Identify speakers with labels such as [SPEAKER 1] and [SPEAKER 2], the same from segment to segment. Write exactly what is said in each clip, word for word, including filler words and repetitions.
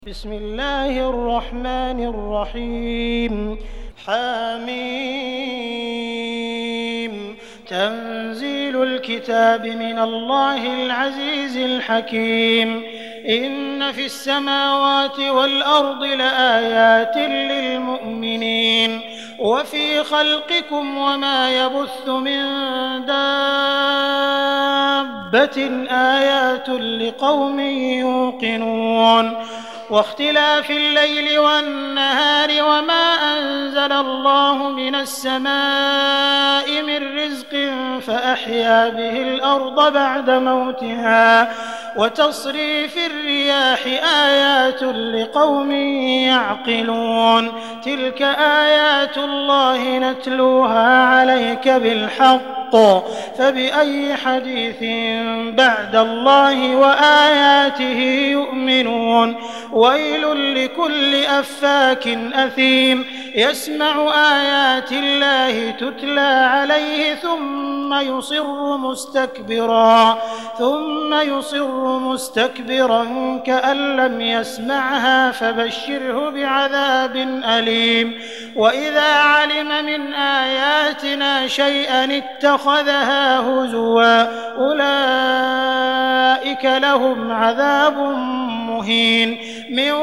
[SPEAKER 1] بسم الله الرحمن الرحيم حميم تنزيل الكتاب من الله العزيز الحكيم إن في السماوات والأرض لآيات للمؤمنين وفي خلقكم وما يبث من دابة آيات لقوم يوقنون واختلاف الليل والنهار وما أنزل الله من السماء من رزق فأحيا به الأرض بعد موتها وتصريف الرياح آيات لقوم يعقلون تلك آيات الله نتلوها عليك بالحق فبأي حديث بعد الله وآياته يؤمنون ويل لكل أفاك أثيم يسمع آيات الله تتلى عليه ثم يصر مستكبرا ثم يصر مستكبرا كأن لم يسمعها فبشره بعذاب أليم وإذا علم من آياتنا شيئا اتخذها هزوا أولئك لهم عذاب مهين من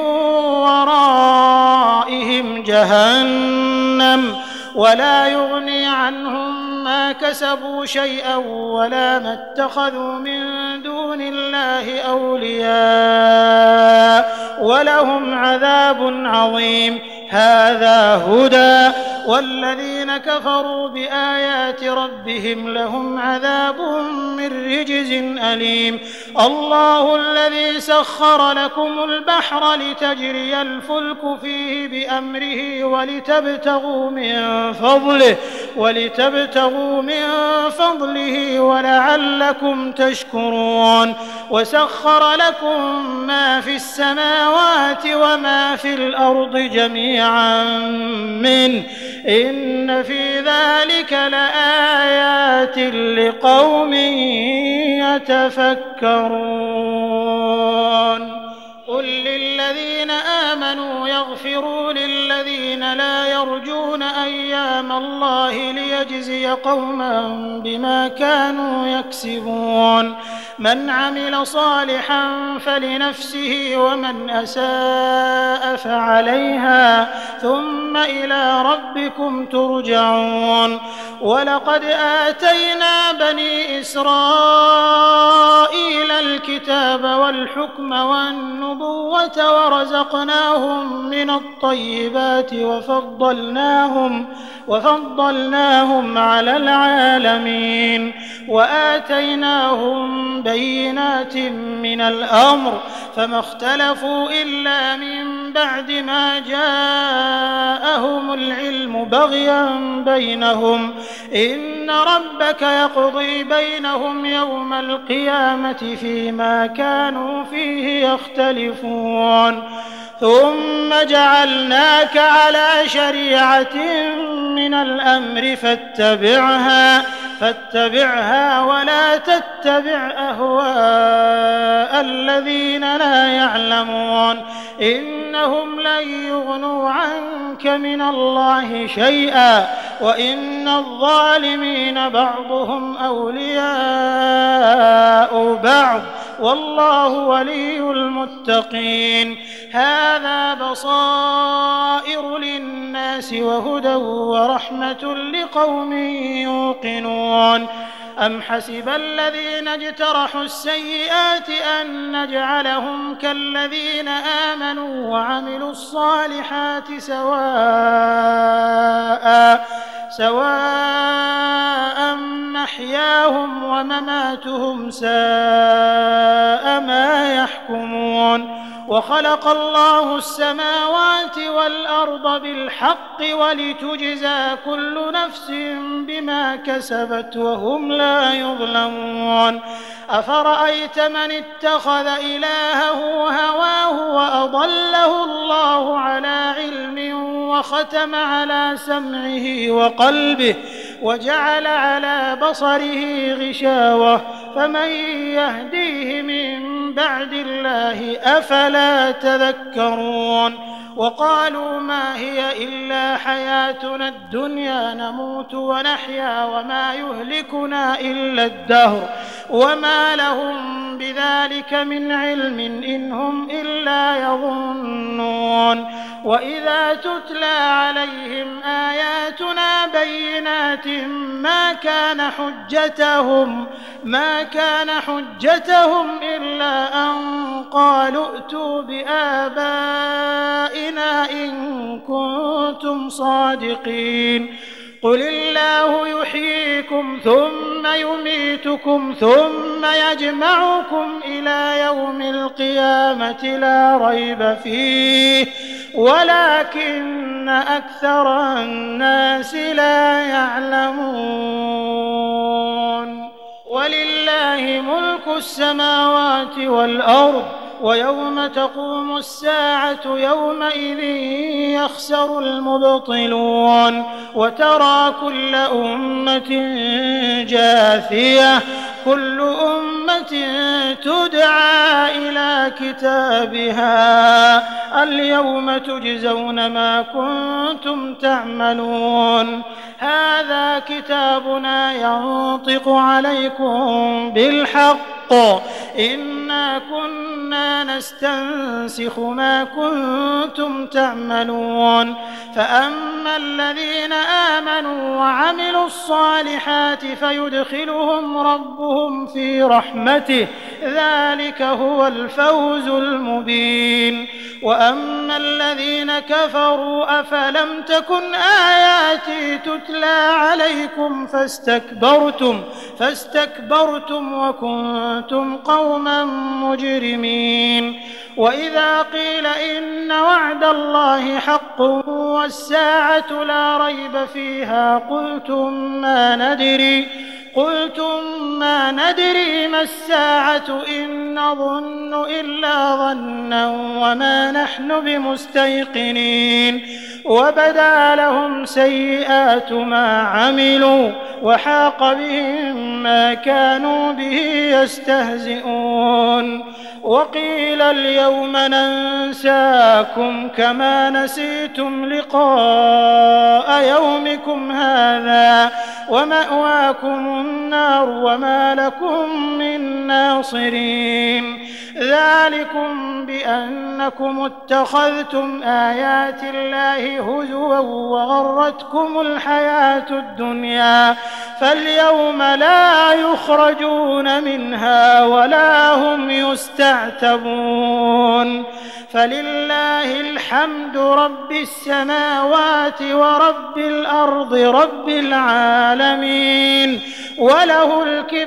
[SPEAKER 1] ورائهم جهنم ولا يغني عنهم ما كسبوا شيئا ولا ما اتخذوا من دون الله أولياء ولهم عذاب عظيم هذا هدى والذين كفروا بآيات ربهم لهم عذاب من رجز أليم الله الذي سخر لكم البحر لتجري الفلك فيه بأمره ولتبتغوا من فضله ولتبتغوا من فضله ولعلكم تشكرون وسخر لكم ما في السماوات وما في الأرض جميعا منه إن في ذلك لآيات لقوم يتفكرون قل للذين آمنوا يغفروا للذين لا يرجون أيام الله ليجزي قوما بما كانوا يكسبون من عمل صالحا فلنفسه ومن أساء فعليها ثم إلى ربكم ترجعون ولقد آتينا بني إسرائيل الكتاب والحكم والنبوة ورزقناهم من الطيبات وفضلناهم وفضلناهم على العالمين وآتيناهم بينات من الأمر فما اختلفوا إلا من بعد ما جاءهم العلم بغيا بينهم إن ربك يقضي بينهم يوم القيامة فيما كانوا فيه يختلفون ثم جعلناك على شريعة من الأمر فاتبعها فاتبعها ولا تتبع أهواء الذين لا يعلمون إنهم لن يغنوا عنك من الله شيئا وإن الظالمين بعضهم أولياء بعض والله ولي المتقين هذا بصائر للناس وهدى ورحمة لقوم يوقنون أم حسب الذين اجترحوا السيئات أن نجعلهم كالذين آمنوا وعملوا الصالحات سواء سواء محياهم ومماتهم ساء ما يحكمون وخلق الله السماوات والأرض بالحق ولتجزى كل نفس بما كسبت وهم لا يظلمون أفرأيت من اتخذ إلهه هواه وأضله الله على علم وختم على سمعه وقلبه وجعل على بصره غشاوة فمن يهديه من بعد الله أفلا تذكرون وقالوا ما هي إلا حياتنا الدنيا نموت ونحيا وما يهلكنا إلا الدهر وما لهم بذلك من علم إن هم إلا يظنون وإذا تتلى عليهم آياتنا بينات ما كان حجتهم ما كان حجتهم إلا أن قالوا ائتوا بآبائنا إن كنتم صادقين قل الله يحييكم ثم يميتكم ثم يجمعكم إلى يوم القيامة لا ريب فيه ولكن أكثر الناس لا يعلمون ولله ملك السماوات والأرض ويوم تقوم الساعة يومئذ يخسر المبطلون وترى كل أمة جاثية كل أمة تدعى إلى كتابها اليوم تجزون ما كنتم تعملون هذا كتابنا ينطق عليكم بالحق إنا كنا نستنسخ ما كنتم تعملون فأما الذين آمنوا وعملوا الصالحات فيدخلهم ربهم في رحمته ذلك هو الفوز المبين وأما الذين كفروا أفلم تكن آياتي تتلى عليكم فاستكبرتم فاستكبرتم وكنتم قوما مجرمين وإذا قيل إن وعد الله حق والساعة لا ريب فيها قلتم ما ندري قلتم ما ندري ما الساعة إن نظن إلا ظنا وما نحن بمستيقنين وبدا لهم سيئات ما عملوا وحاق بهم ما كانوا به يستهزئون وقيل اليوم ننساكم كما نسيتم لقاء يومكم هذا ومأواكم النار وما لكم من ناصرين ذلكم بأنكم اتخذتم آيات الله هزوا وغرتكم الحياة الدنيا فاليوم لا يخرجون منها ولا هم يستعتبون فلله الحمد رب السماوات ورب الأرض رب العالمين وله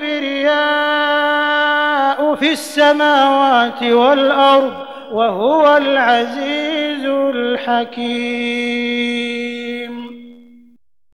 [SPEAKER 1] الكبرياء في السماوات والأرض وهو العزيز الحكيم